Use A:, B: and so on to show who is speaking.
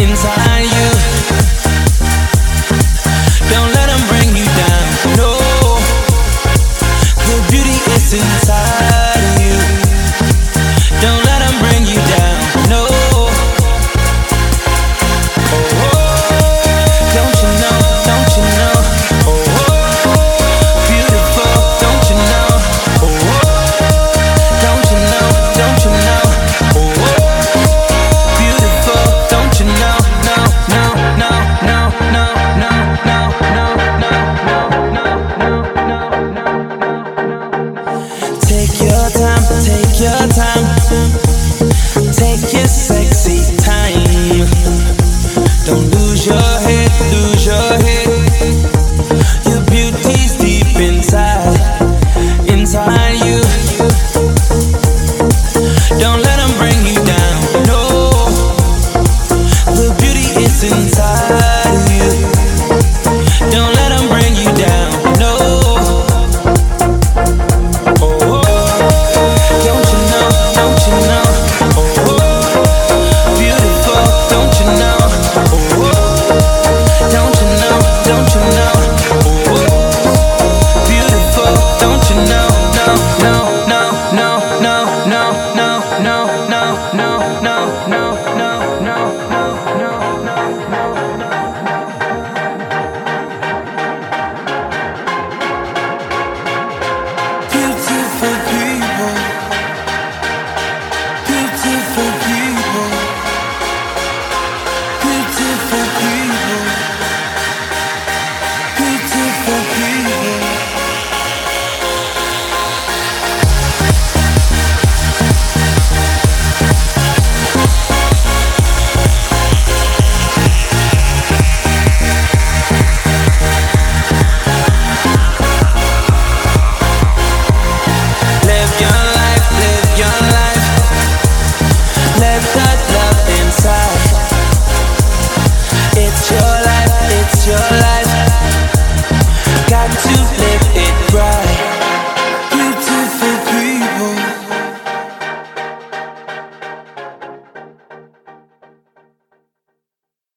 A: inside you. Don't let them bring you down. No, the beauty is inside you. Don't let them bring you down. No. Don't you know? Don't you know? Beautiful. Don't you know? Don't you know? Don't you know? Beautiful. Don't you know? No, no, no, no, no, no, no, no, no, no, no, no, no, no. Take your time. Take your time. Take your sexy time. Don't lose your head, lose your head. Your beauty's deep inside, inside you. Don't let them bring you down. No, the beauty is inside.